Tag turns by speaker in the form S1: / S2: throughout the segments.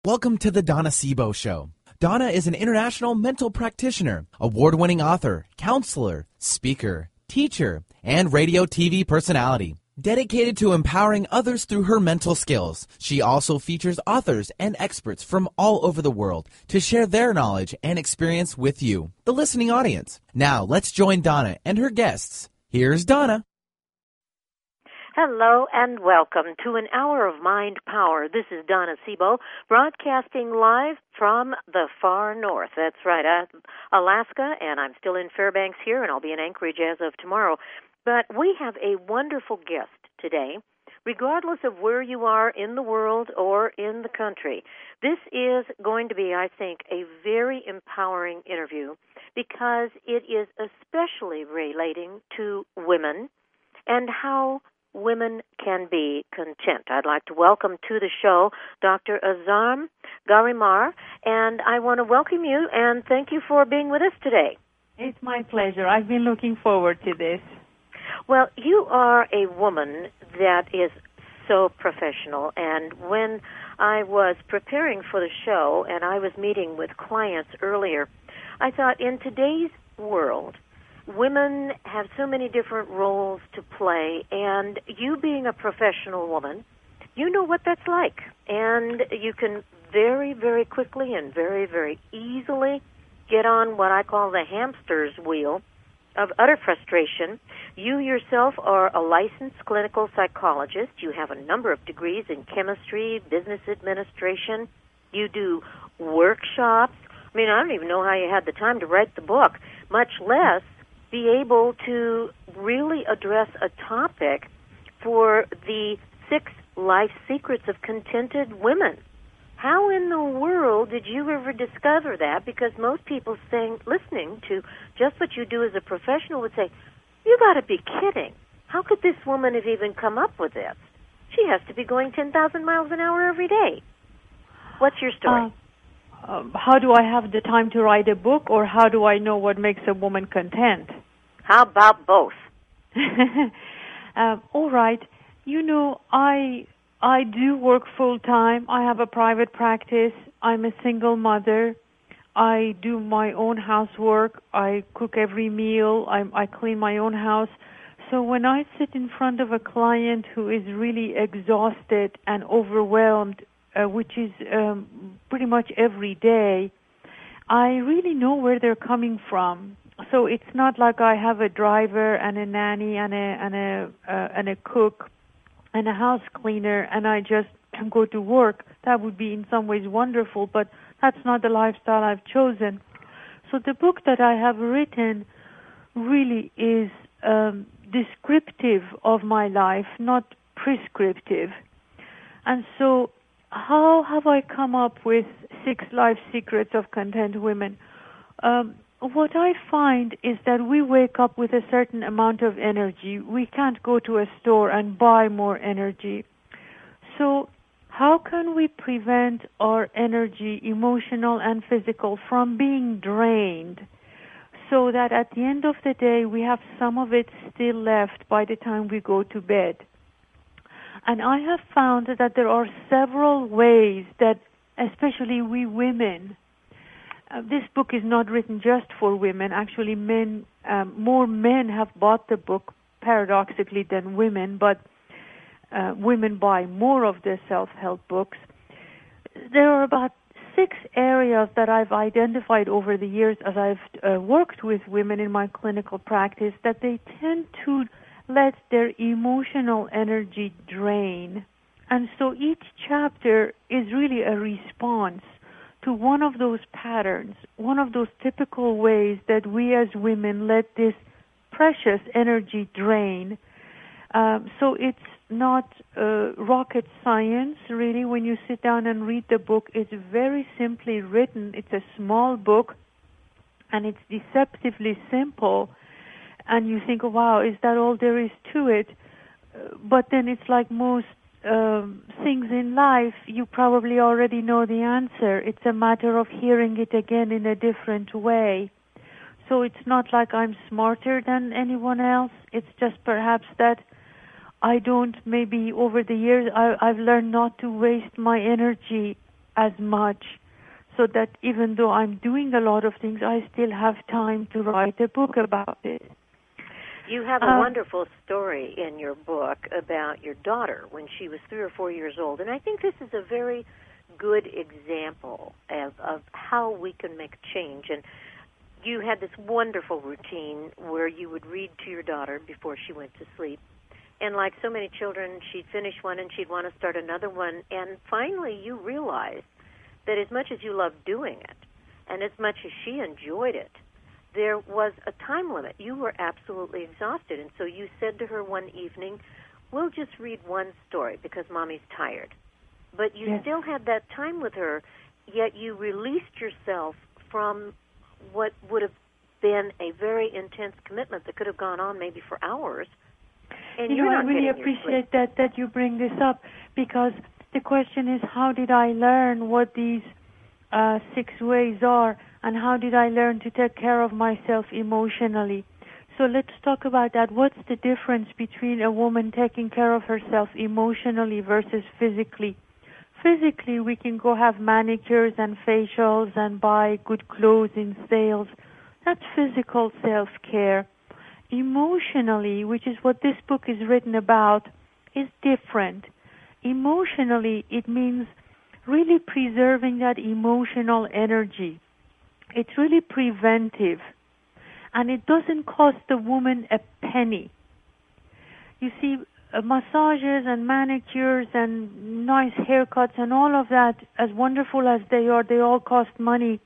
S1: Welcome to the Donna Sebo Show. Donna is an international mental practitioner, award-winning author, counselor, speaker, teacher, and radio TV personality. Dedicated to empowering others through her mental skills, she also features authors and experts from all over the world to share their knowledge and experience with you, the listening audience. Now, let's join Donna and her guests. Here's Donna.
S2: Hello and welcome to an hour of Mind Power. This is Donna Sebo, broadcasting live from the far north. That's right, Alaska, and I'm still in Fairbanks here, and I'll be in Anchorage as of tomorrow. But we have a wonderful guest today, regardless of where you are in the world or in the country. This is going to be, I think, a very empowering interview because it is especially relating to women and how women can be content. I'd like to welcome to the show Dr. Azam Garimar, and I want to welcome you and thank you for being with us today.
S3: It's my pleasure. I've been looking forward to this.
S2: Well, you are a woman that is so professional, and when I was preparing for the show and I was meeting with clients earlier, I thought in today's world, women have so many different roles to play, and you being a professional woman, you know what that's like. And you can very, very quickly and very, very easily get on what I call the hamster's wheel of utter frustration. You yourself are a licensed clinical psychologist. You have a number of degrees in chemistry, business administration. You do workshops. I mean, I don't even know how you had the time to write the book, much less be able to really address a topic for the 6 life secrets of contented women. How in the world did you ever discover that? Because most people listening to just what you do as a professional would say, you got to be kidding. How could this woman have even come up with this? She has to be going 10,000 miles an hour every day. What's your story?
S3: How do I have the time to write a book, or how do I know what makes a woman content?
S2: How about both?
S3: All right. You know, I do work full-time. I have a private practice. I'm a single mother. I do my own housework. I cook every meal. I clean my own house. So when I sit in front of a client who is really exhausted and overwhelmed, which is pretty much every day, I really know where they're coming from. So it's not like I have a driver and a nanny and a cook and a house cleaner and I just go to work. That would be in some ways wonderful, but that's not the lifestyle I've chosen. So the book that I have written really is descriptive of my life, not prescriptive. And so how have I come up with 6 life secrets of content women? What I find is that we wake up with a certain amount of energy. We can't go to a store and buy more energy. So how can we prevent our energy, emotional and physical, from being drained so that at the end of the day we have some of it still left by the time we go to bed? And I have found that there are several ways that, especially we women, this book is not written just for women. Actually, more men have bought the book, paradoxically, than women, but women buy more of the self-help books. There are about 6 areas that I've identified over the years as I've worked with women in my clinical practice that they tend to let their emotional energy drain. And so each chapter is really a response to one of those patterns, one of those typical ways that we as women let this precious energy drain. So it's not rocket science, really. When you sit down and read the book, it's very simply written. It's a small book, and it's deceptively simple. And you think, wow, is that all there is to it? But then it's like most things in life, you probably already know the answer. It's a matter of hearing it again in a different way. So it's not like I'm smarter than anyone else. It's just perhaps that I don't, maybe over the years, I've learned not to waste my energy as much, so that even though I'm doing a lot of things, I still have time to write a book about it.
S2: You have a wonderful story in your book about your daughter when she was 3 or 4 years old, and I think this is a very good example of how we can make change. And you had this wonderful routine where you would read to your daughter before she went to sleep. And like so many children, she'd finish one and she'd want to start another one. And finally you realized that as much as you loved doing it and as much as she enjoyed it, there was a time limit. You were absolutely exhausted. And so you said to her one evening, we'll just read one story because Mommy's tired. But you still had that time with her, yet you released yourself from what would have been a very intense commitment that could have gone on maybe for hours. And
S3: I really appreciate that you bring this up, because the question is, how did I learn what these 6 ways are, and how did I learn to take care of myself emotionally? So let's talk about that. What's the difference between a woman taking care of herself emotionally versus physically? Physically, we can go have manicures and facials and buy good clothes in sales. That's physical self-care. Emotionally, which is what this book is written about, is different. Emotionally, it means really preserving that emotional energy. It's really preventive. And it doesn't cost the woman a penny. You see, massages and manicures and nice haircuts and all of that, as wonderful as they are, they all cost money.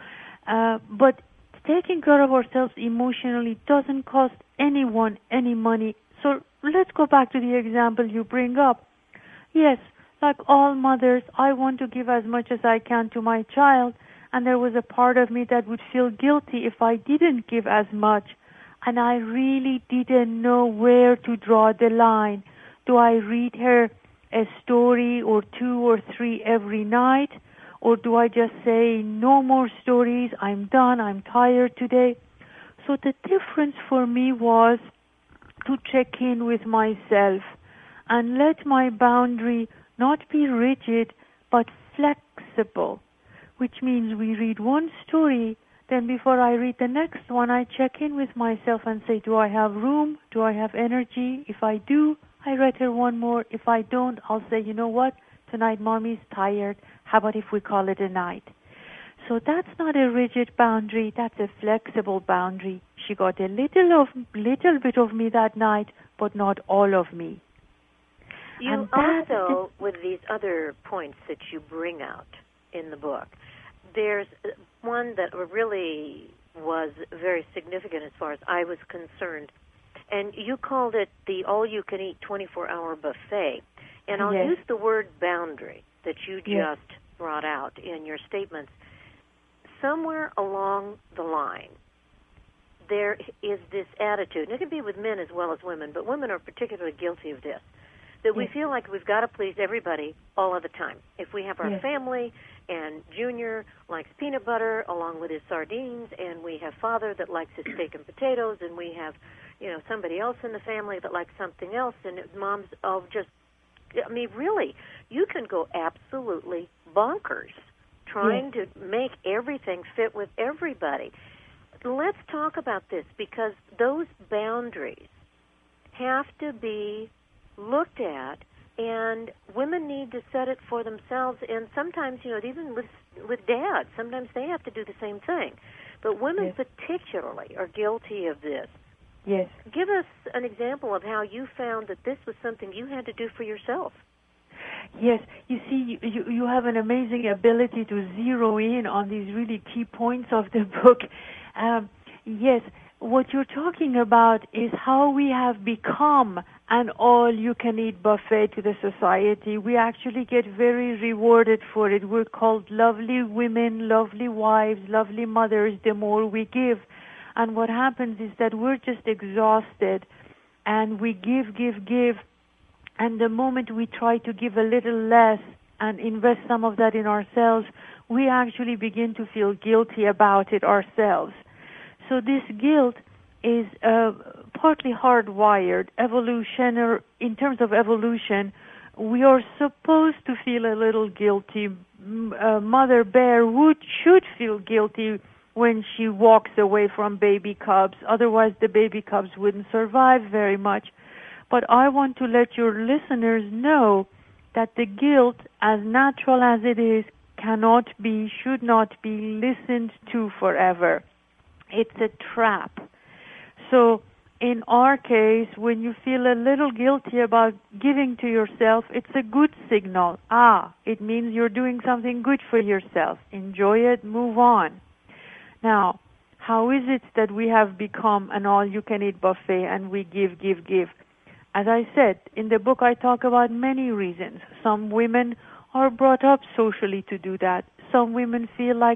S3: But taking care of ourselves emotionally doesn't cost anyone any money. So let's go back to the example you bring up. Yes, like all mothers, I want to give as much as I can to my child, and there was a part of me that would feel guilty if I didn't give as much. And I really didn't know where to draw the line. Do I read her a story or 2 or 3 every night? Or do I just say, no more stories, I'm done, I'm tired today? So the difference for me was to check in with myself and let my boundary not be rigid but flexible, which means we read one story. Then before I read the next one, I check in with myself and say, do I have room? Do I have energy? If I do, I read her one more. If I don't, I'll say, you know what? Tonight Mommy's tired. How about if we call it a night? So that's not a rigid boundary. That's a flexible boundary. She got a little bit of me that night, but not all of me.
S2: You also, with these other points that you bring out in the book, there's one that really was very significant as far as I was concerned, and you called it the all-you-can-eat 24-hour buffet. And I'll use the word boundary that you just brought out in your statements. Somewhere along the line, there is this attitude, and it can be with men as well as women, but women are particularly guilty of this, that we feel like we've got to please everybody all of the time. If we have our family, and Junior likes peanut butter along with his sardines, and we have Father that likes his steak and potatoes, and we have, somebody else in the family that likes something else, and Mom's really, you can go absolutely bonkers trying to make everything fit with everybody. Let's talk about this, because those boundaries have to be looked at, and women need to set it for themselves. And sometimes, even with dads, sometimes they have to do the same thing. But women particularly are guilty of this.
S3: Yes.
S2: Give us an example of how you found that this was something you had to do for yourself.
S3: Yes, you see, you have an amazing ability to zero in on these really key points of the book. Yes, what you're talking about is how we have become an all-you-can-eat buffet to the society. We actually get very rewarded for it. We're called lovely women, lovely wives, lovely mothers the more we give. And what happens is that we're just exhausted, and we give, and the moment we try to give a little less and invest some of that in ourselves, we actually begin to feel guilty about it ourselves. So this guilt is partly hardwired. In terms of evolution, we are supposed to feel a little guilty mother bear should feel guilty when she walks away from baby cubs. Otherwise, the baby cubs wouldn't survive very much. But I want to let your listeners know that the guilt, as natural as it is, should not be listened to forever. It's a trap. So in our case, when you feel a little guilty about giving to yourself, it's a good signal. It means you're doing something good for yourself. Enjoy it, move on. Now, how is it that we have become an all-you-can-eat buffet and we give? As I said, in the book I talk about many reasons. Some women are brought up socially to do that. Some women feel like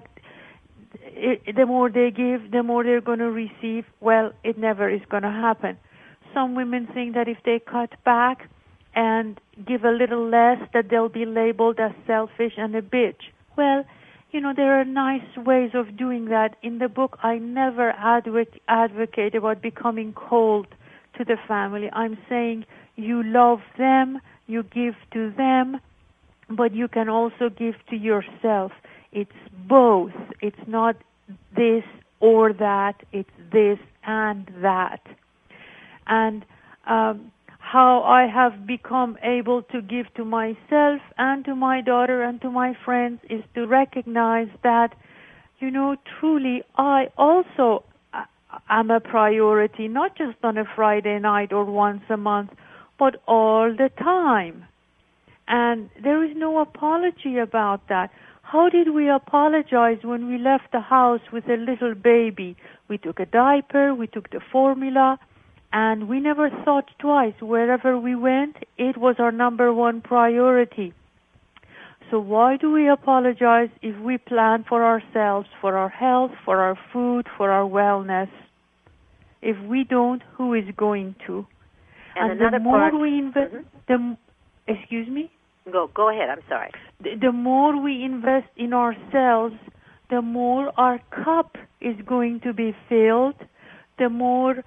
S3: the more they give, the more they're going to receive. Well, it never is going to happen. Some women think that if they cut back and give a little less, that they'll be labeled as selfish and a bitch. Well, there are nice ways of doing that. In the book, I never advocate about becoming cold to the family. I'm saying you love them, you give to them, but you can also give to yourself. It's both. It's not this or that. It's this and that. And how I have become able to give to myself and to my daughter and to my friends is to recognize that, truly I also am a priority, not just on a Friday night or once a month, but all the time. And there is no apology about that. How did we apologize when we left the house with a little baby? We took a diaper, we took the formula, and we never thought twice. Wherever we went, it was our number one priority. So why do we apologize if we plan for ourselves, for our health, for our food, for our wellness? If we don't, who is going to?
S2: And the more
S3: we invest, excuse me?
S2: Go ahead, I'm sorry.
S3: The more we invest in ourselves, the more our cup is going to be filled, the more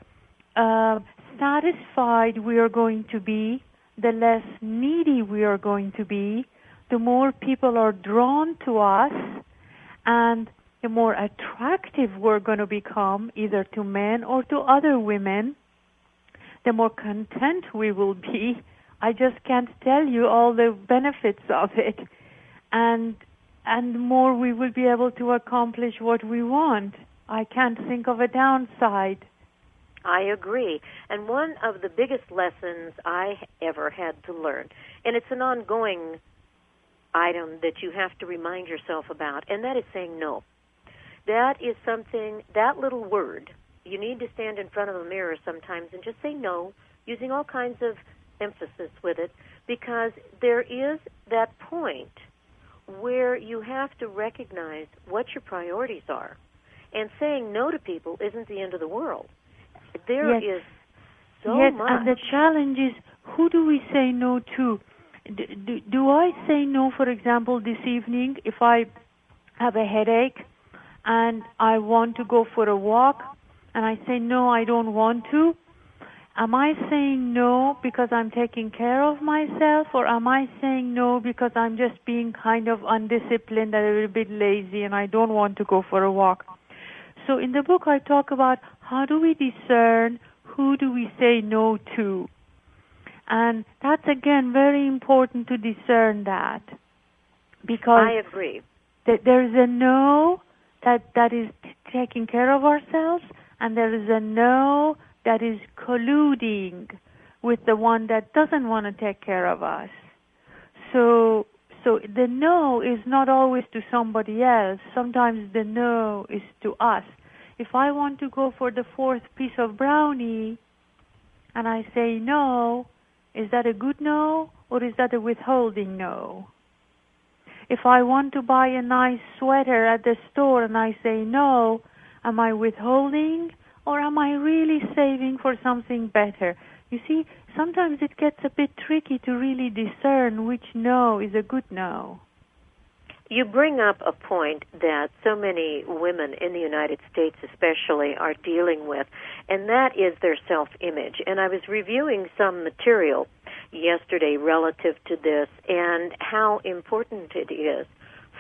S3: satisfied we are going to be, the less needy we are going to be, the more people are drawn to us, and the more attractive we're going to become, either to men or to other women, the more content we will be. I just can't tell you all the benefits of it. And more we will be able to accomplish what we want. I can't think of a downside.
S2: I agree. And one of the biggest lessons I ever had to learn, and it's an ongoing item that you have to remind yourself about, and that is saying no. That is something, that little word, you need to stand in front of a mirror sometimes and just say no, using all kinds of emphasis with it, because there is that point where you have to recognize what your priorities are. And saying no to people isn't the end of the world. There is so much.
S3: And the challenge is, who do we say no to? Do I say no, for example, this evening, if I have a headache and I want to go for a walk, and I say, no, I don't want to? Am I saying no because I'm taking care of myself, or am I saying no because I'm just being kind of undisciplined and a little bit lazy and I don't want to go for a walk? So in the book I talk about how do we discern who do we say no to. And that's, again, very important to discern that. Because
S2: I agree.
S3: There's a no that is taking care of ourselves, and there is a no that is colluding with the one that doesn't want to take care of us. So the no is not always to somebody else. Sometimes the no is to us. If I want to go for the 4th piece of brownie and I say no, is that a good no, or is that a withholding no? If I want to buy a nice sweater at the store and I say no, am I withholding, or am I really saving for something better? You see, sometimes it gets a bit tricky to really discern which no is a good no.
S2: You bring up a point that so many women in the United States especially are dealing with, and that is their self-image. And I was reviewing some material yesterday relative to this and how important it is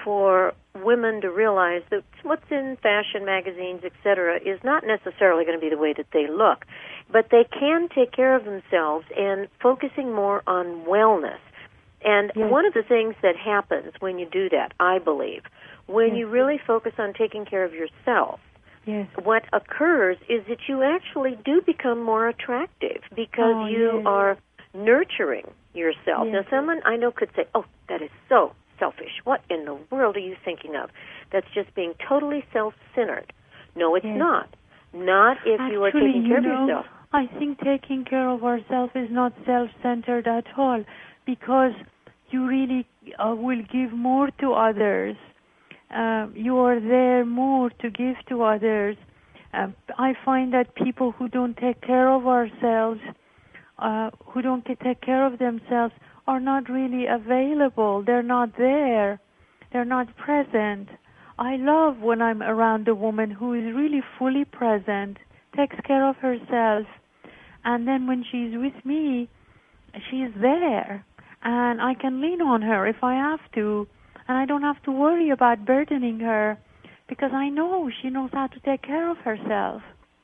S2: for women to realize that what's in fashion magazines, etc., is not necessarily going to be the way that they look, but they can take care of themselves and focusing more on wellness. And one of the things that happens when you do that, I believe, when you really focus on taking care of yourself, what occurs is that you actually do become more attractive because you are nurturing yourself. Now, someone I know could say, oh, that is so selfish. What in the world are you thinking of? That's just being totally self-centered. No, it's not. Not if you are taking care of yourself.
S3: I think taking care of ourselves is not self-centered at all, because you really will give more to others. You are there more to give to others. I find that people who don't take care of ourselves, who don't take care of themselves, are not really available. They're not there. They're not present. I love when I'm around a woman who is really fully present, takes care of herself, and then when she's with me, she's there, and I can lean on her if I have to, and I don't have to worry about burdening her, because I know she knows how to take care of herself.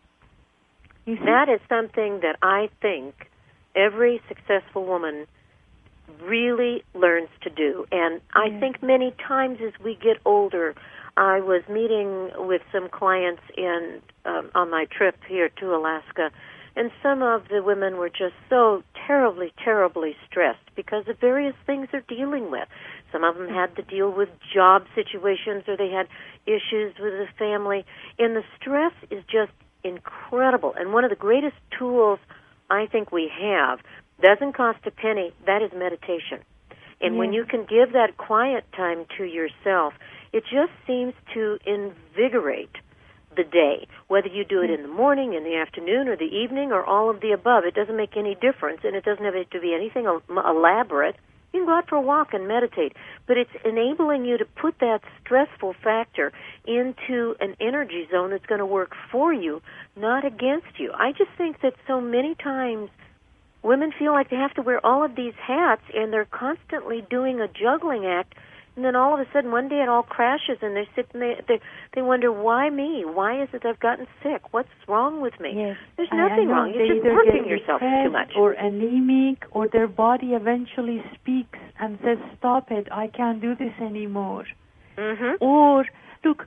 S3: You see?
S2: That is something that I think every successful woman really learns to do. And I think many times as we get older, I was meeting with some clients on my trip here to Alaska, and some of the women were just so terribly, terribly stressed because of various things they're dealing with. Some of them had to deal with job situations, or they had issues with the family. And the stress is just incredible. And one of the greatest tools I think we have doesn't cost a penny. That is meditation. And when you can give that quiet time to yourself, it just seems to invigorate the day, whether you do it in the morning, in the afternoon, or the evening, or all of the above. It doesn't make any difference, and it doesn't have to be anything elaborate. You can go out for a walk and meditate, but it's enabling you to put that stressful factor into an energy zone that's going to work for you, not against you. I just think that so many times women feel like they have to wear all of these hats, and they're constantly doing a juggling act, and then all of a sudden one day it all crashes, and they're sitting there, they wonder, why me? Why is it I've gotten sick? What's wrong with me? There's nothing wrong. You're just working yourself too much.
S3: Or anemic, or their body eventually speaks and says, stop it, I can't do this anymore. Or, look,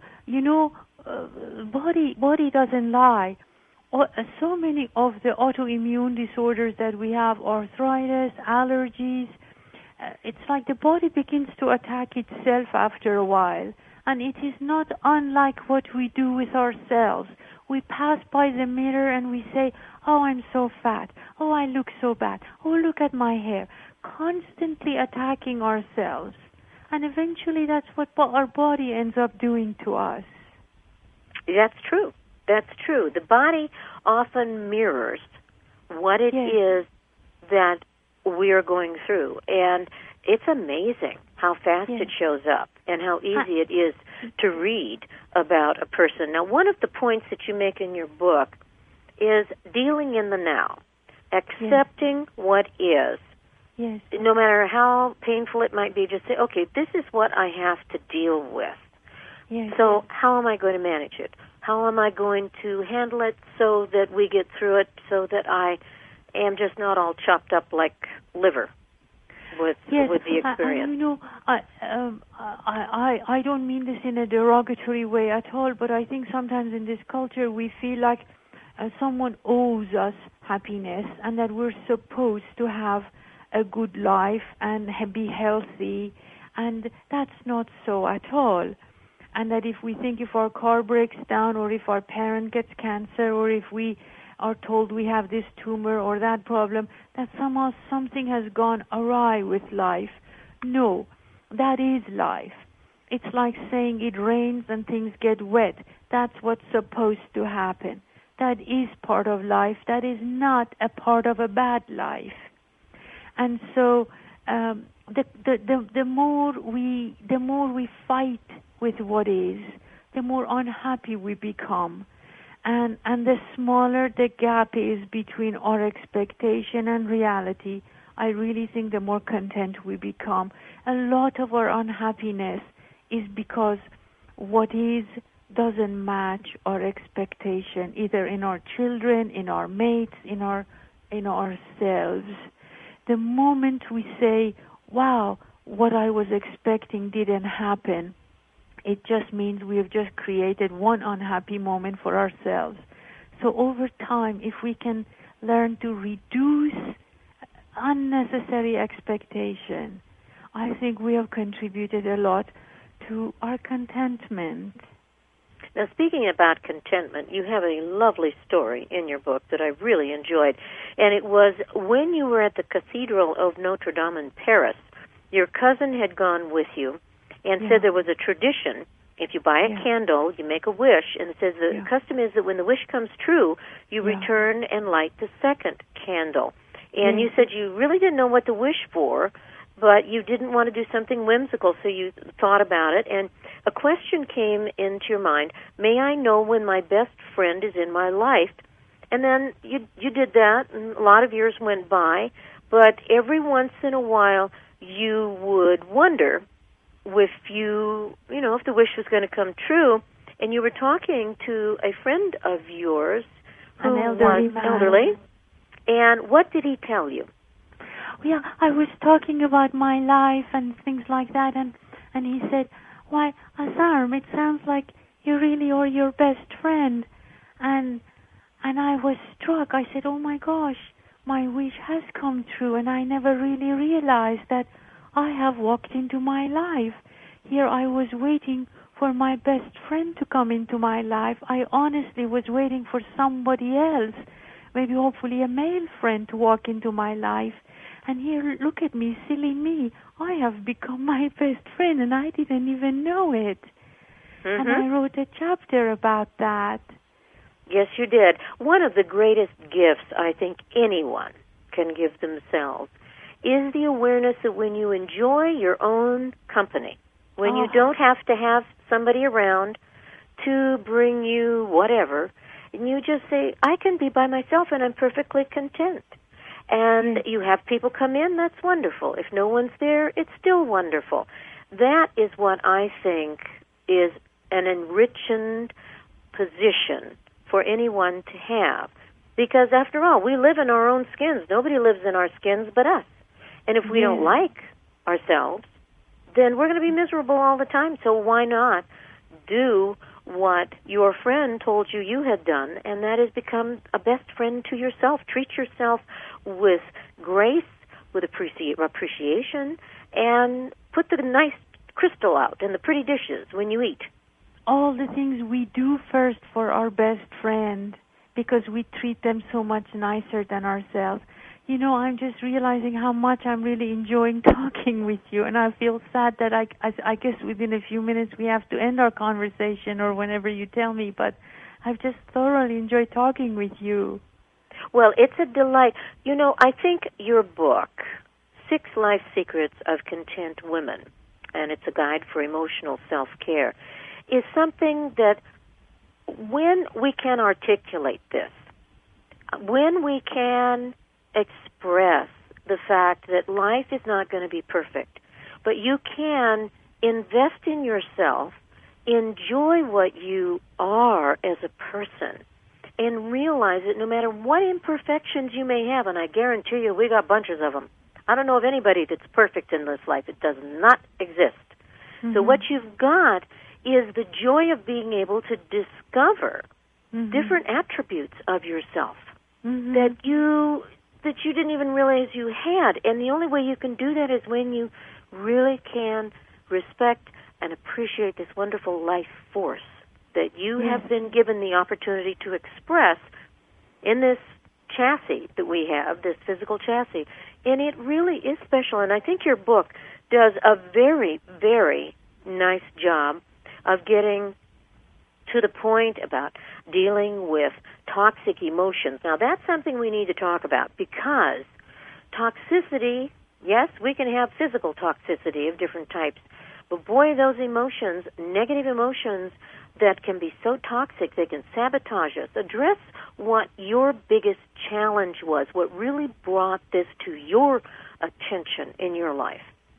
S3: body doesn't lie. So many of the autoimmune disorders that we have, arthritis, allergies, it's like the body begins to attack itself after a while. And it is not unlike what we do with ourselves. We pass by the mirror and we say, oh, I'm so fat. Oh, I look so bad. Oh, look at my hair. Constantly attacking ourselves. And eventually that's what our body ends up doing to us.
S2: That's true. That's true. The body often mirrors what it is that we are going through. And it's amazing how fast it shows up and how easy it is to read about a person. Now, one of the points that you make in your book is dealing in the now, accepting what is. No matter how painful it might be, just say, okay, this is what I have to deal with. So how am I going to manage it? How am I going to handle it so that we get through it, so that I am just not all chopped up like liver with the experience?
S3: I don't mean this in a derogatory way at all, but I think sometimes in this culture we feel like someone owes us happiness and that we're supposed to have a good life and be healthy, and that's not so at all. And that if our car breaks down, or if our parent gets cancer, or if we are told we have this tumor or that problem, that somehow something has gone awry with life. No, that is life. It's like saying it rains and things get wet. That's what's supposed to happen. That is part of life. That is not a part of a bad life. And so the more we fight with what is, the more unhappy we become. And the smaller the gap is between our expectation and reality, I really think the more content we become. A lot of our unhappiness is because what is doesn't match our expectation, either in our children, in our mates, in ourselves. The moment we say, wow, what I was expecting didn't happen, it just means we have just created one unhappy moment for ourselves. So over time, if we can learn to reduce unnecessary expectation, I think we have contributed a lot to our contentment.
S2: Now, speaking about contentment, you have a lovely story in your book that I really enjoyed, and it was when you were at the Cathedral of Notre Dame in Paris. Your cousin had gone with you and said there was a tradition. If you buy a candle, you make a wish, and it says the custom is that when the wish comes true, you return and light the second candle. And you said you really didn't know what to wish for, but you didn't want to do something whimsical, so you thought about it, and a question came into your mind: may I know when my best friend is in my life? And then you did that, and a lot of years went by, but every once in a while you would wonder if if the wish was going to come true, and you were talking to a friend of yours who was elderly, and what did he tell you?
S3: Yeah, I was talking about my life and things like that, and he said, why, Azarm, it sounds like you really are your best friend. And I was struck. I said, oh my gosh, my wish has come true, and I never really realized that I have walked into my life. Here I was waiting for my best friend to come into my life. I honestly was waiting for somebody else, maybe hopefully a male friend, to walk into my life. And here, look at me, silly me. I have become my best friend, and I didn't even know it. Mm-hmm. And I wrote a chapter about that.
S2: Yes, you did. One of the greatest gifts I think anyone can give themselves is the awareness that when you enjoy your own company, when you don't have to have somebody around to bring you whatever, and you just say, I can be by myself and I'm perfectly content. And you have people come in, that's wonderful. If no one's there, it's still wonderful. That is what I think is an enriching position for anyone to have. Because after all, we live in our own skins. Nobody lives in our skins but us. And if we don't like ourselves, then we're going to be miserable all the time. So why not do what your friend told you you had done, and that is become a best friend to yourself. Treat yourself with grace, with appreciation, and put the nice crystal out and the pretty dishes when you eat.
S3: All the things we do first for our best friend because we treat them so much nicer than ourselves. You know, I'm just realizing how much I'm really enjoying talking with you, and I feel sad that I guess within a few minutes we have to end our conversation or whenever you tell me, but I've just thoroughly enjoyed talking with you.
S2: Well, it's a delight. You know, I think your book, 6 Life Secrets of Content Women, and it's a guide for emotional self-care, is something that when we can articulate this, when we can express the fact that life is not going to be perfect, but you can invest in yourself, enjoy what you are as a person, and realize that no matter what imperfections you may have, and I guarantee you we got bunches of them. I don't know of anybody that's perfect in this life. It does not exist. Mm-hmm. So what you've got is the joy of being able to discover different attributes of yourself that you didn't even realize you had. And the only way you can do that is when you really can respect and appreciate this wonderful life force that you have been given the opportunity to express in this chassis that we have, this physical chassis. And it really is special. And I think your book does a very, very nice job of getting to the point about dealing with toxic emotions. Now, that's something we need to talk about because toxicity, yes, we can have physical toxicity of different types, but boy, those emotions, negative emotions that can be so toxic, they can sabotage us. Address what your biggest challenge was, what really brought this to your attention in your life.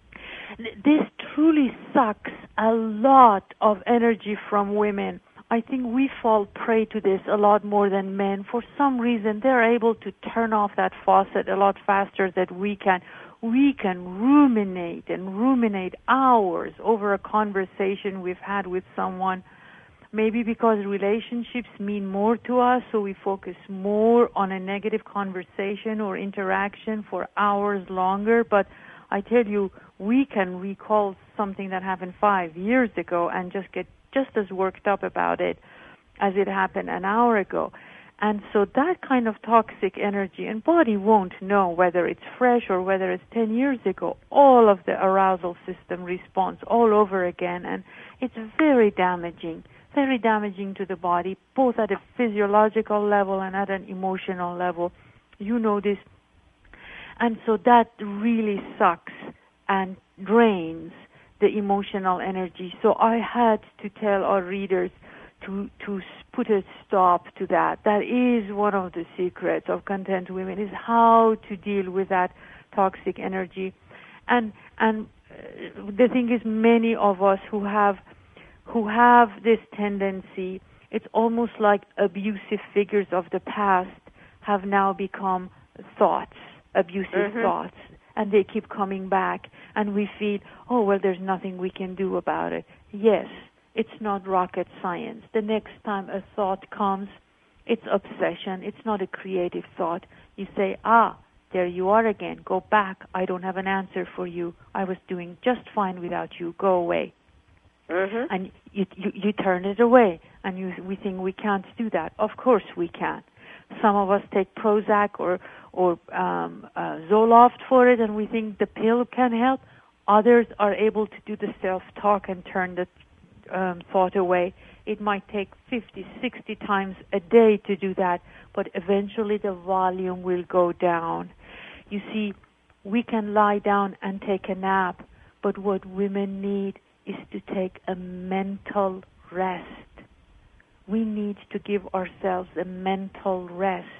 S3: This truly sucks a lot of energy from women. I think we fall prey to this a lot more than men. For some reason, they're able to turn off that faucet a lot faster than we can. We can ruminate hours over a conversation we've had with someone. Maybe because relationships mean more to us, so we focus more on a negative conversation or interaction for hours longer. But I tell you, we can recall something that happened 5 years ago and just get just as worked up about it as it happened an hour ago. And so that kind of toxic energy, and body won't know whether it's fresh or whether it's 10 years ago. All of the arousal system responds all over again, and it's very damaging to the body, both at a physiological level and at an emotional level. You know this. And so that really sucks and drains the emotional energy. So I had to tell our readers to put a stop to that. That is one of the secrets of Content Women, is how to deal with that toxic energy. And the thing is, many of us who have this tendency, it's almost like abusive figures of the past have now become abusive thoughts, and they keep coming back, and we feel, oh, well, there's nothing we can do about it. Yes, it's not rocket science. The next time a thought comes, it's obsession. It's not a creative thought. You say, there you are again. Go back. I don't have an answer for you. I was doing just fine without you. Go away. Mm-hmm. And you turn it away, and we think we can't do that. Of course we can. Some of us take Prozac or Zoloft for it, and we think the pill can help. Others are able to do the self-talk and turn the thought away. It might take 50, 60 times a day to do that, but eventually the volume will go down. You see, we can lie down and take a nap, but what women need is to take a mental rest. We need to give ourselves a mental rest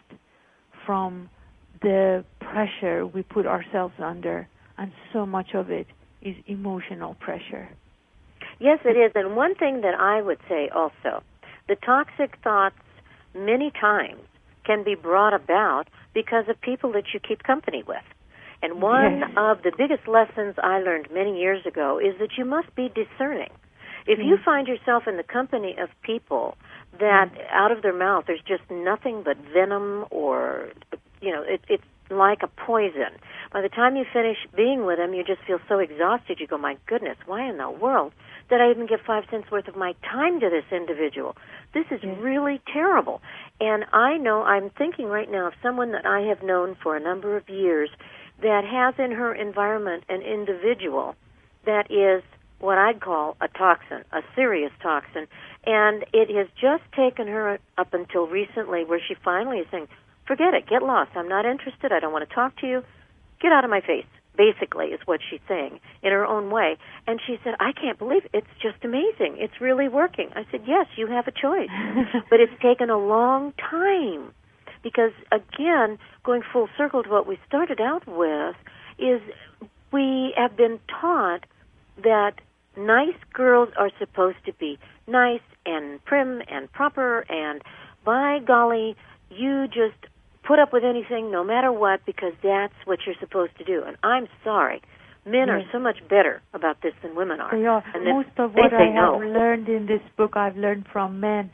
S3: from the pressure we put ourselves under, and so much of it is emotional pressure.
S2: Yes, it is. And one thing that I would say also, the toxic thoughts many times can be brought about because of people that you keep company with. And one of the biggest lessons I learned many years ago is that you must be discerning. If you find yourself in the company of people that out of their mouth there's just nothing but venom, or, it's like a poison. By the time you finish being with them, you just feel so exhausted. You go, my goodness, why in the world did I even give 5 cents worth of my time to this individual? This is really terrible. And I know, I'm thinking right now of someone that I have known for a number of years that has in her environment an individual that is what I'd call a toxin, a serious toxin. And it has just taken her up until recently where she finally is saying, forget it, get lost, I'm not interested, I don't want to talk to you, get out of my face, basically is what she's saying in her own way. And she said, I can't believe it. It's just amazing. It's really working. I said, yes, you have a choice. But it's taken a long time. Because, again, going full circle to what we started out with, is we have been taught that nice girls are supposed to be nice and prim and proper, and by golly, you just put up with anything no matter what because that's what you're supposed to do. And I'm sorry, men are so much better about this than women are.
S3: They are.
S2: And
S3: most of what I have learned in this book, I've learned from men.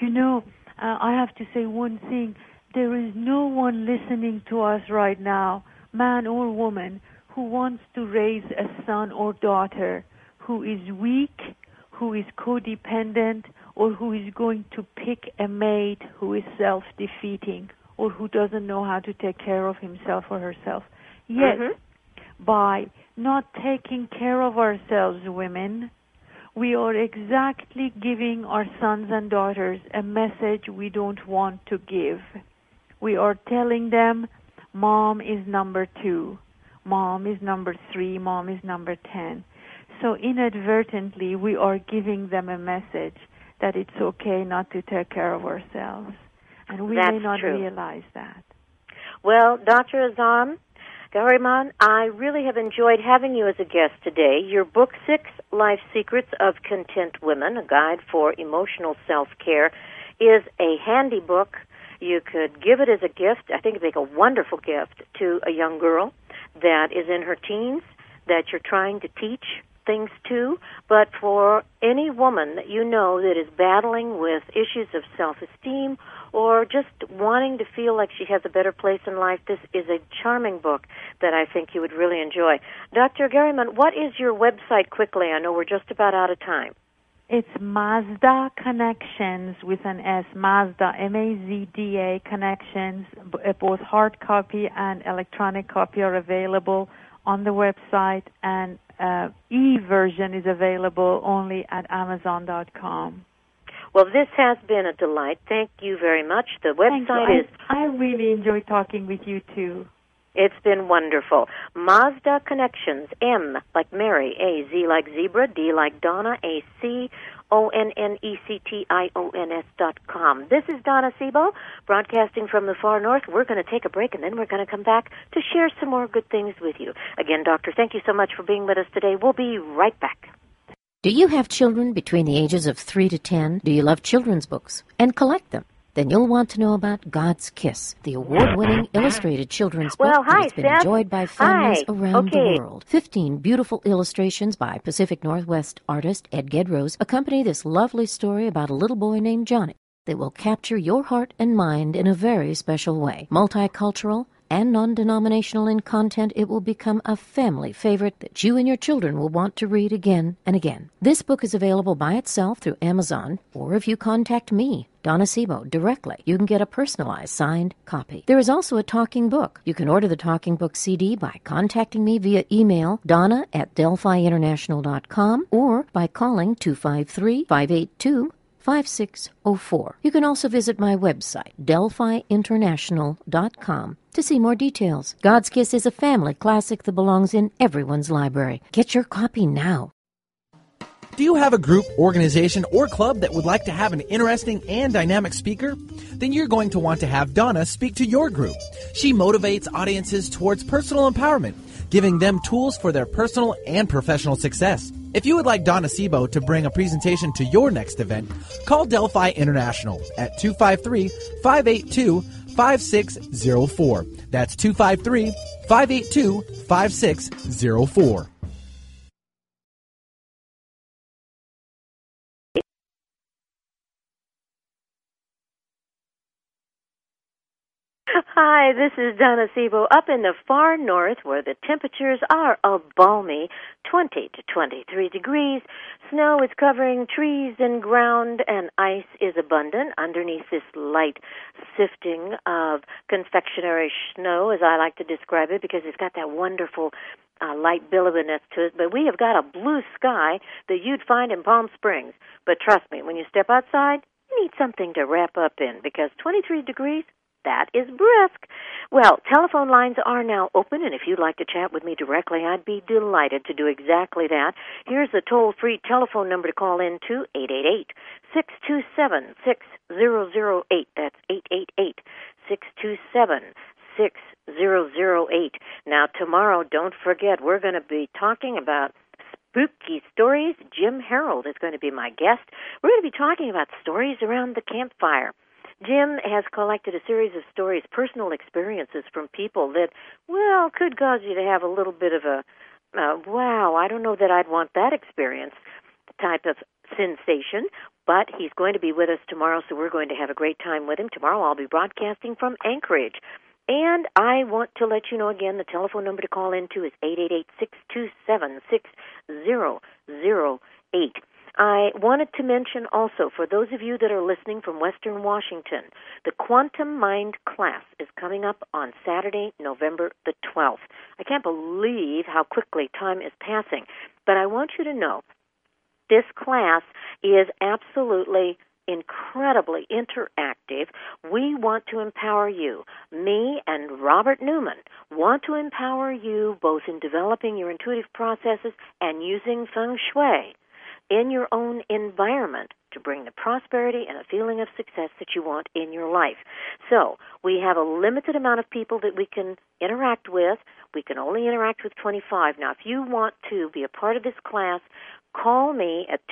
S3: I have to say one thing. There is no one listening to us right now, man or woman, who wants to raise a son or daughter who is weak, who is codependent, or who is going to pick a mate who is self-defeating or who doesn't know how to take care of himself or herself. Yet, by not taking care of ourselves, women, we are exactly giving our sons and daughters a message we don't want to give. We are telling them, Mom is number 2, Mom is number 3, Mom is number 10. So inadvertently, we are giving them a message that it's okay not to take care of ourselves. And we may not realize that.
S2: Well, Dr. Azzam, Garyman, I really have enjoyed having you as a guest today. Your book, 6 Life Secrets of Content Women, A Guide for Emotional Self-Care, is a handy book. You could give it as a gift. I think it'd make a wonderful gift to a young girl that is in her teens, that you're trying to teach things to, but for any woman that you know that is battling with issues of self-esteem or just wanting to feel like she has a better place in life, this is a charming book that I think you would really enjoy. Dr. Garyman, what is your website quickly? I know we're just about out of time.
S3: It's Mazda Connections with an S, Mazda, M-A-Z-D-A Connections. Both hard copy and electronic copy are available on the website, and e-version is available only at Amazon.com.
S2: Well, this has been a delight. Thank you very much. The website is...
S3: I really enjoyed talking with you, too.
S2: It's been wonderful. Mazda Connections, M like Mary, A, Z like Zebra, D like Donna, A, C, ONNECTIONS.com. This is Donna Sebo, broadcasting from the far north. We're going to take a break, and then we're going to come back to share some more good things with you. Again, Doctor, thank you so much for being with us today. We'll be right back.
S4: Do you have children between the ages of 3 to 10? Do you love children's books and collect them? Then you'll want to know about God's Kiss, the award-winning illustrated children's book that has been enjoyed by families around the world. 15 beautiful illustrations by Pacific Northwest artist Ed Gedrose accompany this lovely story about a little boy named Johnny that will capture your heart and mind in a very special way. Multicultural and non-denominational in content, it will become a family favorite that you and your children will want to read again and again. This book is available by itself through Amazon, or if you contact me, Donna Sebo, directly, you can get a personalized signed copy. There is also a talking book. You can order the talking book CD by contacting me via email, donna@delphiinternational.com, or by calling 253-582-5604. You can also visit my website, delphiinternational.com, to see more details. God's Kiss is a family classic that belongs in everyone's library. Get your copy now.
S1: Do you have a group, organization, or club that would like to have an interesting and dynamic speaker? Then you're going to want to have Donna speak to your group. She motivates audiences towards personal empowerment, giving them tools for their personal and professional success. If you would like Donna Sebo to bring a presentation to your next event, call Delphi International at 253-582-5604. That's 253-582-5604.
S2: Hi, this is Donna Sebo up in the far north where the temperatures are a balmy 20 to 23 degrees. Snow is covering trees and ground, and ice is abundant underneath this light sifting of confectionery snow, as I like to describe it, because it's got that wonderful light billowiness to it. But we have got a blue sky that you'd find in Palm Springs. But trust me, when you step outside, you need something to wrap up in, because 23 degrees, that is brisk. Well, telephone lines are now open, and if you'd like to chat with me directly, I'd be delighted to do exactly that. Here's the toll-free telephone number to call in to, 888-627-6008. That's 888-627-6008. Now, tomorrow, don't forget, we're going to be talking about spooky stories. Jim Harold is going to be my guest. We're going to be talking about stories around the campfire. Jim has collected a series of stories, personal experiences from people that, well, could cause you to have a little bit of a, wow, I don't know that I'd want that experience type of sensation. But he's going to be with us tomorrow, so we're going to have a great time with him. Tomorrow I'll be broadcasting from Anchorage. And I want to let you know again, the telephone number to call into is 888-627-6008. I wanted to mention also, for those of you that are listening from Western Washington, the Quantum Mind class is coming up on Saturday, November the 12th. I can't believe how quickly time is passing, but I want you to know this class is absolutely incredibly interactive. We want to empower you. Me and Robert Newman want to empower you both in developing your intuitive processes and using feng shui in your own environment to bring the prosperity and a feeling of success that you want in your life. So we have a limited amount of people that we can interact with. We can only interact with 25. Now, if you want to be a part of this class, call me at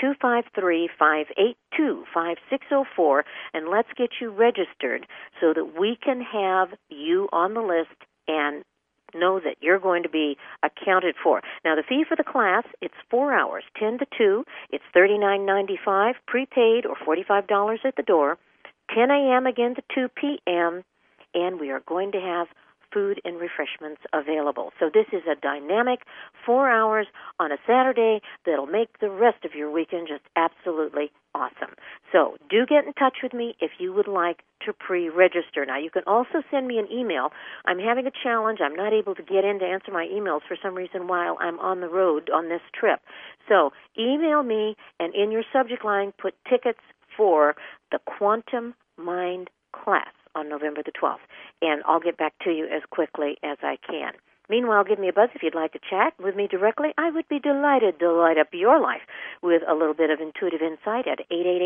S2: 253-582-5604, and let's get you registered so that we can have you on the list and know that you're going to be accounted for. Now, the fee for the class, it's 4 hours, 10 to 2. It's $39.95 prepaid or $45 at the door, 10 a.m. again to 2 p.m., and we are going to have food and refreshments available. So this is a dynamic 4 hours on a Saturday that'll make the rest of your weekend just absolutely awesome. So do get in touch with me if you would like to pre-register. Now, you can also send me an email. I'm having a challenge. I'm not able to get in to answer my emails for some reason while I'm on the road on this trip. So email me, and in your subject line, put tickets for the Quantum Mind class on November the 12th, and I'll get back to you as quickly as I can. Meanwhile, give me a buzz if you'd like to chat with me directly. I would be delighted to light up your life with a little bit of intuitive insight at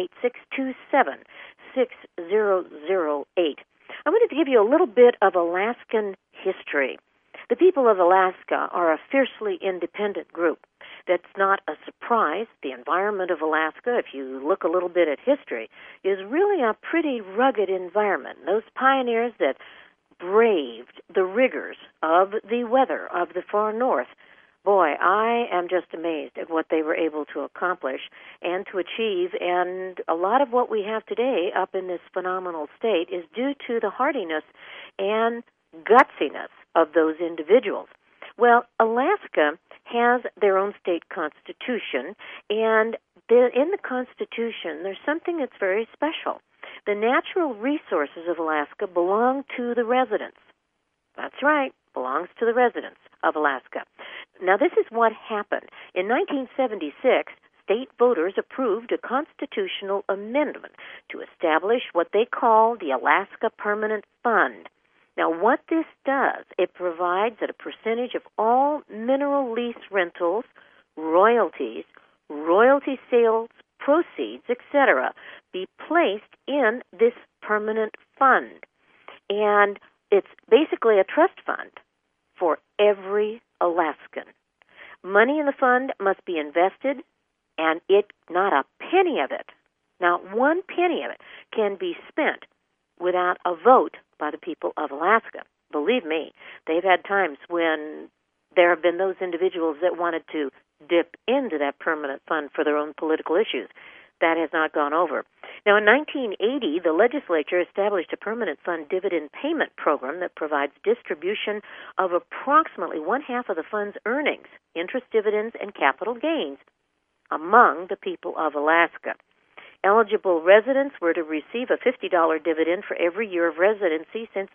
S2: 888-627-6008. I wanted to give you a little bit of Alaskan history. The people of Alaska are a fiercely independent group. That's not a surprise. The environment of Alaska, if you look a little bit at history, is really a pretty rugged environment. Those pioneers that braved the rigors of the weather of the far north, boy, I am just amazed at what they were able to accomplish and to achieve. And a lot of what we have today up in this phenomenal state is due to the hardiness and gutsiness of those individuals. Well, Alaska has their own state constitution, and in the Constitution, there's something that's very special. The natural resources of Alaska belong to the residents. That's right, belongs to the residents of Alaska. Now, this is what happened. In 1976, state voters approved a constitutional amendment to establish what they call the Alaska Permanent Fund. Now, what this does, it provides that a percentage of all mineral lease rentals, royalties, royalty sales proceeds, etc., be placed in this permanent fund. And it's basically a trust fund for every Alaskan. Money in the fund must be invested, and not a penny of it, not one penny of it, can be spent without a vote by the people of Alaska. Believe me, they've had times when there have been those individuals that wanted to dip into that permanent fund for their own political issues. That has not gone over. Now, in 1980, the legislature established a permanent fund dividend payment program that provides distribution of approximately one-half of the fund's earnings, interest, dividends, and capital gains among the people of Alaska. Eligible residents were to receive a $50 dividend for every year of residency since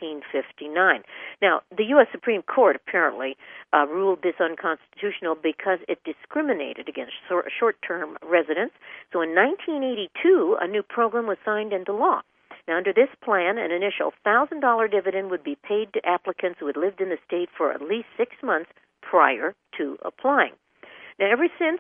S2: 1959. Now, the U.S. Supreme Court apparently ruled this unconstitutional because it discriminated against short-term residents. So in 1982, a new program was signed into law. Now, under this plan, an initial $1,000 dividend would be paid to applicants who had lived in the state for at least 6 months prior to applying. Now, ever since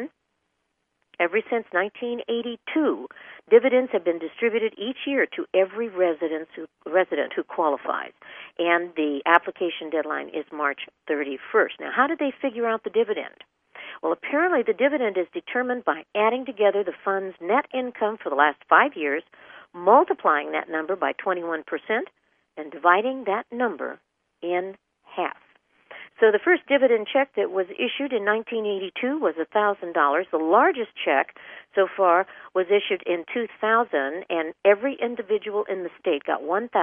S2: 1982, dividends have been distributed each year to every resident who qualifies, and the application deadline is March 31st. Now, how did they figure out the dividend? Well, apparently the dividend is determined by adding together the fund's net income for the last 5 years, multiplying that number by 21%, and dividing that number in half. So the first dividend check that was issued in 1982 was $1,000. The largest check so far was issued in 2000, and every individual in the state got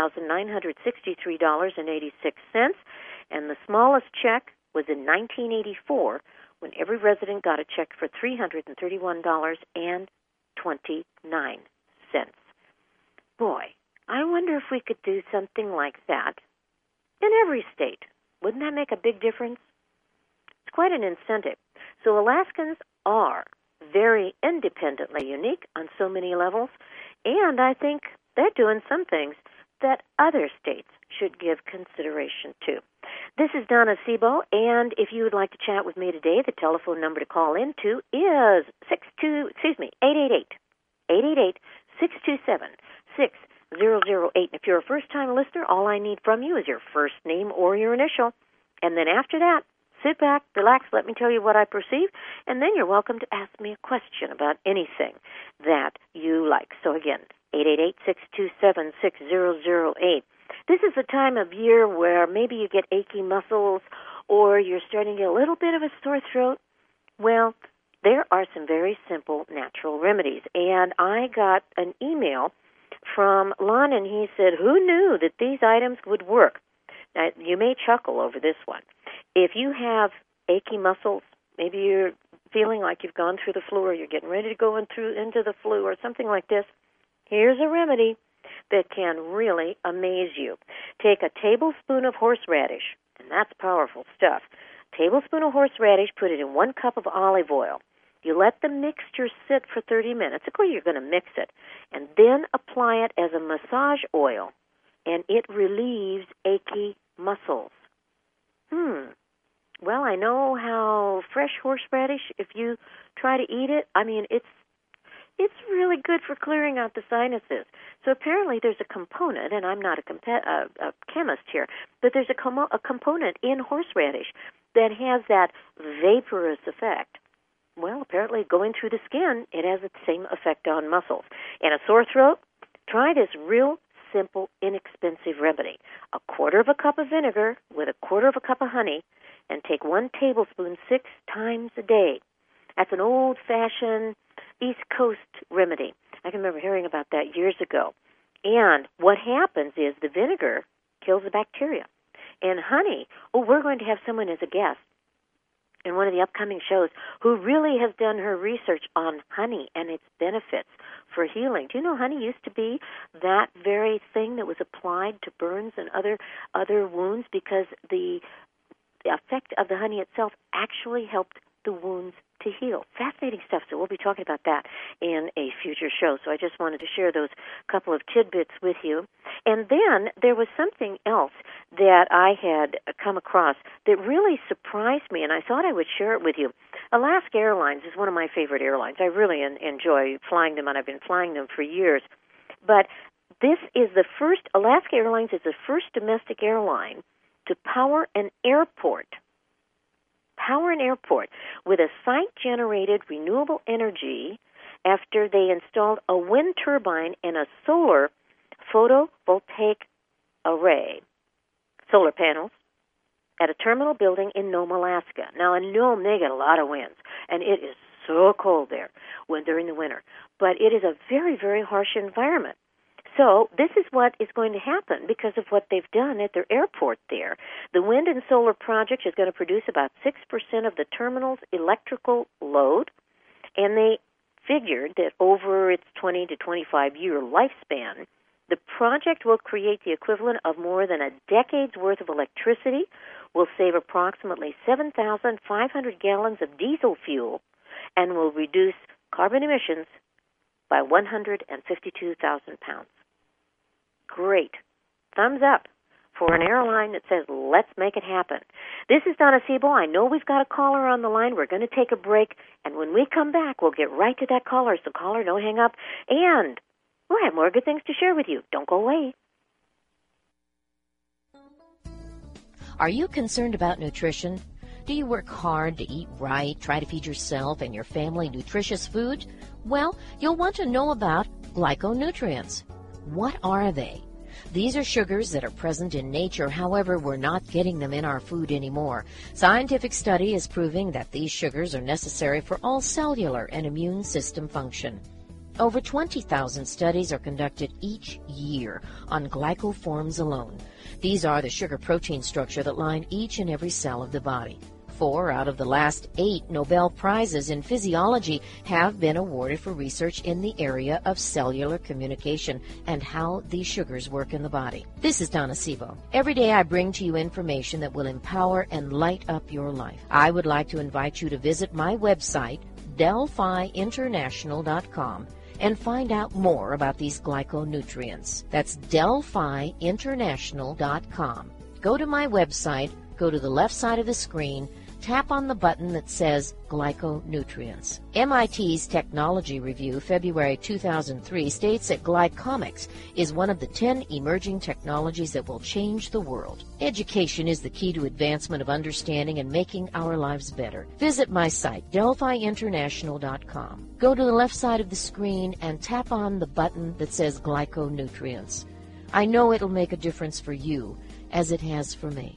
S2: $1,963.86. And the smallest check was in 1984, when every resident got a check for $331.29. Boy, I wonder if we could do something like that in every state. Wouldn't that make a big difference? It's quite an incentive. So Alaskans are very independently unique on so many levels, and I think they're doing some things that other states should give consideration to. This is Donna Sebo, and if you would like to chat with me today, the telephone number to call into is 888 888-627-6008. And if you're a first-time listener, all I need from you is your first name or your initial. And then after that, sit back, relax, let me tell you what I perceive, and then you're welcome to ask me a question about anything that you like. So again, 888-627-6008. This is a time of year where maybe you get achy muscles or you're starting to get a little bit of a sore throat. Well, there are some very simple natural remedies. And I got an email from Lon, and he said, who knew that these items would work? Now, you may chuckle over this one. If you have achy muscles, maybe you're feeling like you've gone through the flu or you're getting ready to go into the flu or something like this, here's a remedy that can really amaze you. Take a tablespoon of horseradish, and that's powerful stuff. Tablespoon of horseradish, put it in 1 cup of olive oil. You let the mixture sit for 30 minutes. Of course, you're going to mix it. And then apply it as a massage oil, and it relieves achy muscles. Well, I know how fresh horseradish, if you try to eat it, I mean, it's really good for clearing out the sinuses. So apparently there's a component, and I'm not a chemist here, but there's a component in horseradish that has that vaporous effect. Well, apparently going through the skin, it has the same effect on muscles. And a sore throat, try this real simple, inexpensive remedy. 1/4 cup of vinegar with 1/4 cup of honey, and take 1 tablespoon 6 times a day. That's an old-fashioned East Coast remedy. I can remember hearing about that years ago. And what happens is the vinegar kills the bacteria. And honey, we're going to have someone as a guest in one of the upcoming shows who really has done her research on honey and its benefits for healing. Do you know honey used to be that very thing that was applied to burns and other wounds because the effect of the honey itself actually helped the wounds to heal. Fascinating stuff, so we'll be talking about that in a future show. So I just wanted to share those couple of tidbits with you. And then there was something else that I had come across that really surprised me, and I thought I would share it with you. Alaska Airlines is one of my favorite airlines. I really enjoy flying them, and I've been flying them for years. But this is Alaska Airlines is the first domestic airline to power an airport with a site-generated renewable energy after they installed a wind turbine and a solar photovoltaic array, solar panels, at a terminal building in Nome, Alaska. Now, in Nome, they get a lot of winds, and it is so cold there during the winter. But it is a very, very harsh environment. So this is what is going to happen because of what they've done at their airport there. The wind and solar project is going to produce about 6% of the terminal's electrical load, and they figured that over its 20 to 25-year lifespan, the project will create the equivalent of more than a decade's worth of electricity, will save approximately 7,500 gallons of diesel fuel, and will reduce carbon emissions by 152,000 pounds. Great. Thumbs up for an airline that says, let's make it happen. This is Donna Sebo. I know we've got a caller on the line. We're going to take a break, and when we come back, we'll get right to that caller. So, caller, don't hang up, and we'll have more good things to share with you. Don't go away.
S4: Are you concerned about nutrition? Do you work hard to eat right, try to feed yourself and your family nutritious food? Well, you'll want to know about glyconutrients. What are they? These are sugars that are present in nature, however, we're not getting them in our food anymore. Scientific study is proving that these sugars are necessary for all cellular and immune system function. Over 20,000 studies are conducted each year on glycoforms alone. These are the sugar protein structure that line each and every cell of the body. 4 out of the last 8 Nobel Prizes in physiology have been awarded for research in the area of cellular communication and how these sugars work in the body. This is Donna Sebo. Every day I bring to you information that will empower and light up your life. I would like to invite you to visit my website, DelphiInternational.com, and find out more about these glyconutrients. That's DelphiInternational.com. Go to my website, go to the left side of the screen, tap on the button that says glyconutrients. MIT's Technology Review, February 2003, states that glycomics is one of the 10 emerging technologies that will change the world. Education is the key to advancement of understanding and making our lives better. Visit my site, DelphiInternational.com. Go to the left side of the screen and tap on the button that says glyconutrients. I know it'll make a difference for you, as it has for me.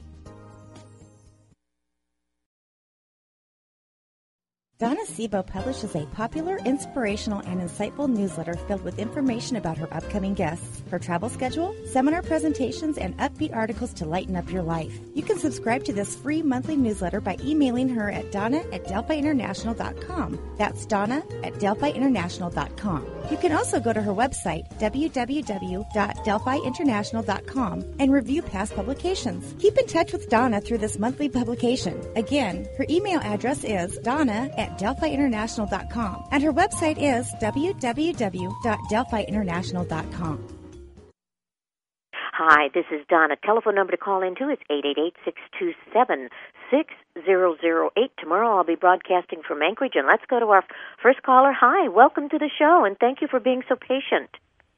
S5: Donna Sebo publishes a popular, inspirational, and insightful newsletter filled with information about her upcoming guests, her travel schedule, seminar presentations, and upbeat articles to lighten up your life. You can subscribe to this free monthly newsletter by emailing her at donna@delphiinternational.com. That's donna@delphiinternational.com. You can also go to her website, www.delphiinternational.com, and review past publications. Keep in touch with Donna through this monthly publication. Again, her email address is donna@delphiinternational.com, and her website is www.delphiinternational.com.
S2: Hi, this is Donna. Telephone number to call into is 888-627-6008. Tomorrow I'll be broadcasting from Anchorage, and let's go to our first caller. Hi, welcome to the show, and thank you for being so patient.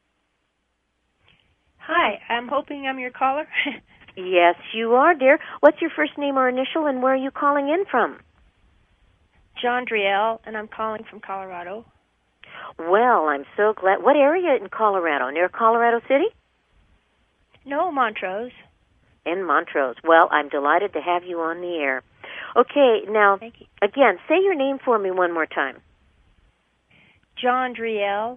S6: Hi, I'm hoping I'm your caller.
S2: Yes, you are, dear. What's your first name or initial, and where are you calling in from?
S6: John Driel, and I'm calling from Colorado.
S2: Well, I'm so glad. What area in Colorado? Near Colorado City?
S6: No, Montrose.
S2: In Montrose. Well, I'm delighted to have you on the air. Okay, now,
S6: Thank you.
S2: Again, say your name for me one more time.
S6: John Driel.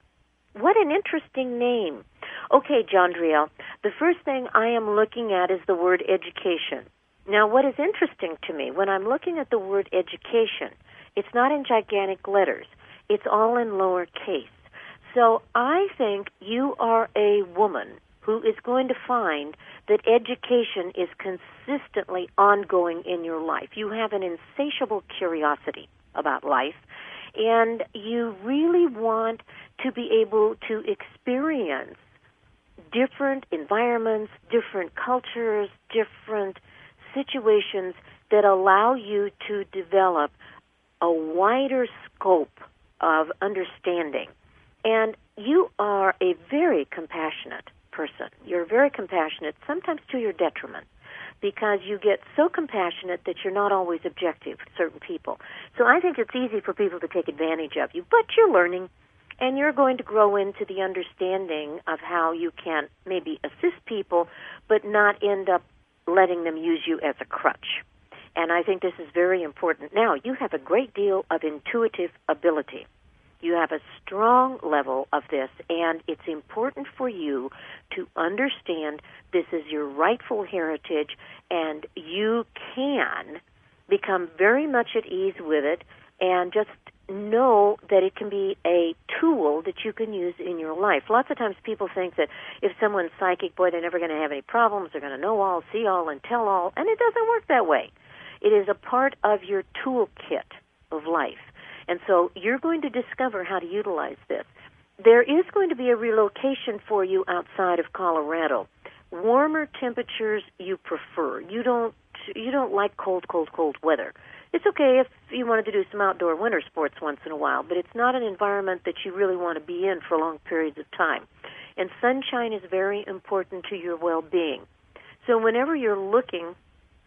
S2: What an interesting name. Okay, John Driel, the first thing I am looking at is the word education. Now, what is interesting to me, when I'm looking at the word education, it's not in gigantic letters. It's all in lowercase. So I think you are a woman who is going to find that education is consistently ongoing in your life. You have an insatiable curiosity about life, and you really want to be able to experience different environments, different cultures, different situations that allow you to develop a wider scope of understanding. And you are a very compassionate person. You're very compassionate, sometimes to your detriment, because you get so compassionate that you're not always objective to certain people. So I think it's easy for people to take advantage of you, but you're learning, and you're going to grow into the understanding of how you can maybe assist people, but not end up letting them use you as a crutch. And I think this is very important. Now, you have a great deal of intuitive ability. You have a strong level of this, and it's important for you to understand this is your rightful heritage, and you can become very much at ease with it and just know that it can be a tool that you can use in your life. Lots of times people think that if someone's psychic, boy, they're never going to have any problems, they're going to know all, see all, and tell all, and it doesn't work that way. It is a part of your toolkit of life. And so you're going to discover how to utilize this. There is going to be a relocation for you outside of Colorado. Warmer temperatures you prefer. You don't like cold weather. It's okay if you wanted to do some outdoor winter sports once in a while, but it's not an environment that you really want to be in for long periods of time. And sunshine is very important to your well-being. So whenever you're looking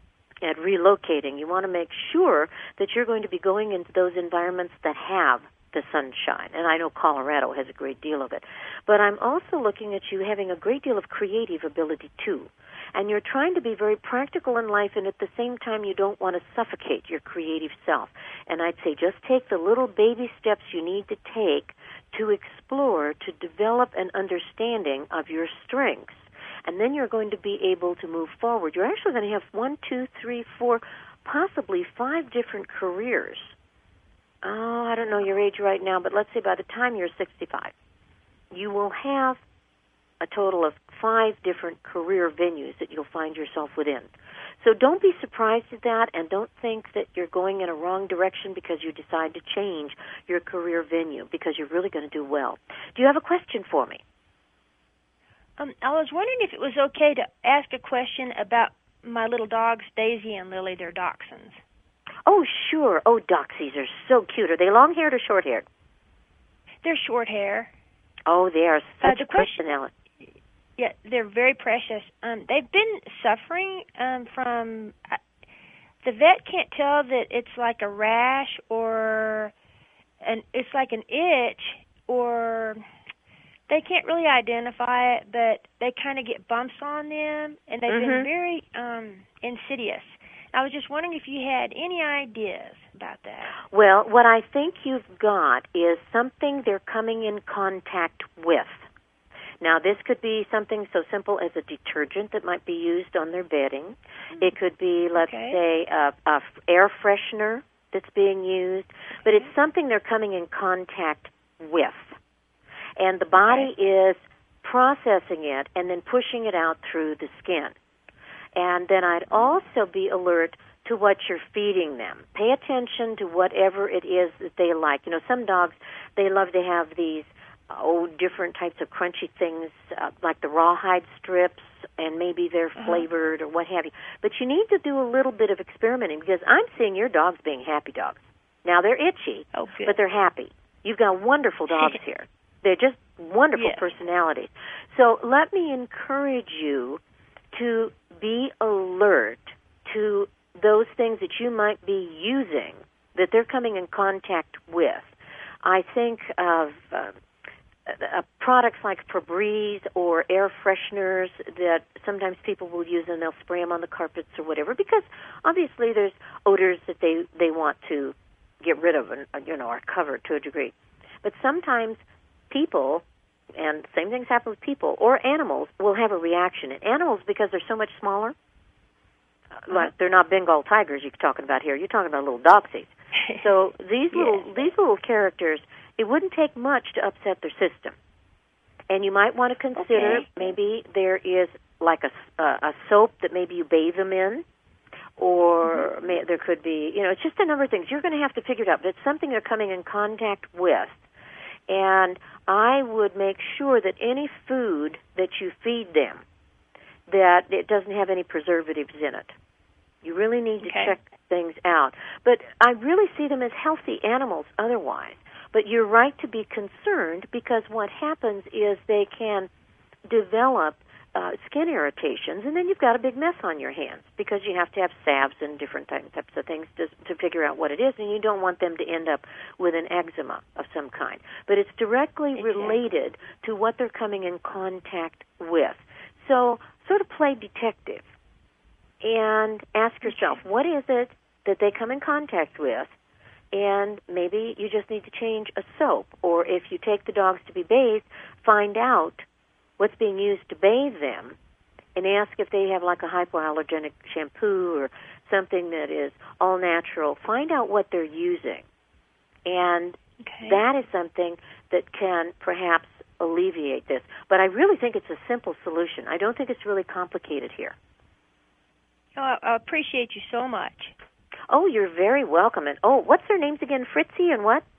S2: at relocating, you want to make sure that you're going to be going into those environments that have the sunshine. And I know Colorado has a great deal of it. But I'm also looking at you having a great deal of creative ability, too. And you're trying to be very practical in life, and at the same time you don't want to suffocate your creative self. And I'd say just take the little baby steps you need to take to explore, to develop an understanding of your strengths. And then you're going to be able to move forward. You're actually going to have 1, 2, 3, 4, possibly 5 different careers. Oh, I don't know your age right now, but let's say by the time you're 65, you will have a total of 5 different career venues that you'll find yourself within. So don't be surprised at that, and don't think that you're going in a wrong direction because you decide to change your career venue, because you're really going to do well. Do you have a question for me?
S6: I was wondering if it was okay to ask a question about my little dogs, Daisy and Lily. They're dachshunds.
S2: Oh, sure. Oh, Doxies are so cute. Are they long-haired or short-haired?
S6: They're short hair.
S2: Oh, they are such personality.
S6: Yeah, they're very precious. They've been suffering from... the vet can't tell that it's like a rash or it's like an itch, or they can't really identify it, but they kind of get bumps on them, and they've been very insidious. I was just wondering if you had any ideas about that.
S2: Well, what I think you've got is something they're coming in contact with. Now, this could be something so simple as a detergent that might be used on their bedding. It could be, let's say, a air freshener that's being used. But it's something they're coming in contact with. And the body is processing it and then pushing it out through the skin. And then I'd also be alert to what you're feeding them. Pay attention to whatever it is that they like. You know, some dogs, they love to have these different types of crunchy things, like the rawhide strips, and maybe they're flavored or what have you. But you need to do a little bit of experimenting, because I'm seeing your dogs being happy dogs. Now, they're itchy, but they're happy. You've got wonderful dogs here. They're just wonderful personalities. So let me encourage you to be alert to those things that you might be using that they're coming in contact with. I think of products like Febreze or air fresheners that sometimes people will use, and they'll spray them on the carpets or whatever, because obviously there's odors that they want to get rid of and, are covered to a degree. But sometimes people, and same things happen with people, or animals will have a reaction. And animals, because they're so much smaller, like they're not Bengal tigers you're talking about here. You're talking about little Doxies. So these little characters, it wouldn't take much to upset their system. And you might want to consider maybe there is like a soap that maybe you bathe them in, or there could be, it's just a number of things. You're going to have to figure it out, but it's something they're coming in contact with. And I would make sure that any food that you feed them, that it doesn't have any preservatives in it. You really need to check things out. But I really see them as healthy animals otherwise. But you're right to be concerned, because what happens is they can develop skin irritations, and then you've got a big mess on your hands, because you have to have salves and different types of things to figure out what it is, and you don't want them to end up with an eczema of some kind. But it's directly related to what they're coming in contact with. So sort of play detective and ask yourself, what is it that they come in contact with? And maybe you just need to change a soap. Or if you take the dogs to be bathed, find out what's being used to bathe them and ask if they have like a hypoallergenic shampoo or something that is all natural. Find out what they're using. And that is something that can perhaps alleviate this. But I really think it's a simple solution. I don't think it's really complicated here.
S6: Oh, I appreciate you so much.
S2: Oh, you're very welcome. And what's their names again? Fritzy and what?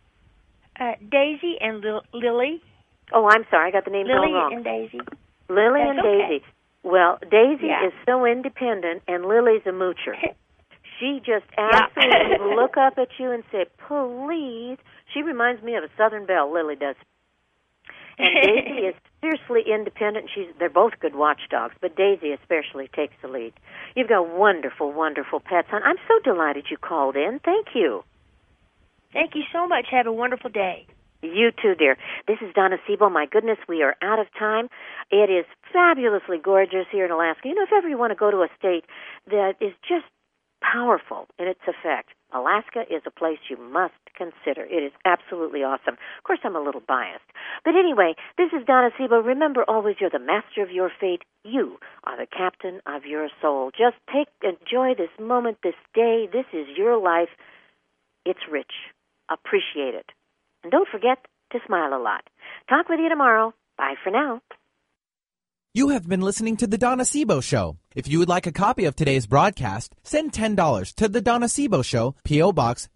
S6: Daisy and Lily.
S2: Oh, I'm sorry. I got the names all wrong.
S6: Lily and Daisy.
S2: Lily and Daisy. Well, Daisy is so independent, and Lily's a moocher. She just absolutely will look up at you and say, please. She reminds me of a Southern Belle, Lily does. And Daisy is fiercely independent. They're both good watchdogs, but Daisy especially takes the lead. You've got wonderful, wonderful pets, hon. I'm so delighted you called in. Thank you.
S6: Thank you so much. Have a wonderful day.
S2: You too, dear. This is Donna Sebo. My goodness, we are out of time. It is fabulously gorgeous here in Alaska. If ever you want to go to a state that is just powerful in its effect, Alaska is a place you must consider. It is absolutely awesome. Of course, I'm a little biased. But anyway, this is Donna Sebo. Remember always, you're the master of your fate. You are the captain of your soul. Just enjoy this moment, this day. This is your life. It's rich. Appreciate it. And don't forget to smile a lot. Talk with you tomorrow. Bye for now.
S1: You have been listening to The Donna Sebo Show. If you would like a copy of today's broadcast, send $10 to The Donna Sebo Show, P.O. Box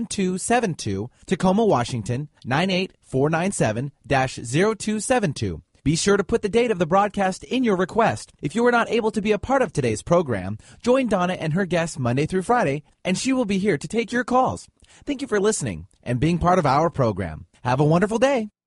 S1: 97272, Tacoma, Washington, 98497-0272. Be sure to put the date of the broadcast in your request. If you were not able to be a part of today's program, join Donna and her guests Monday through Friday, and she will be here to take your calls. Thank you for listening and being part of our program. Have a wonderful day.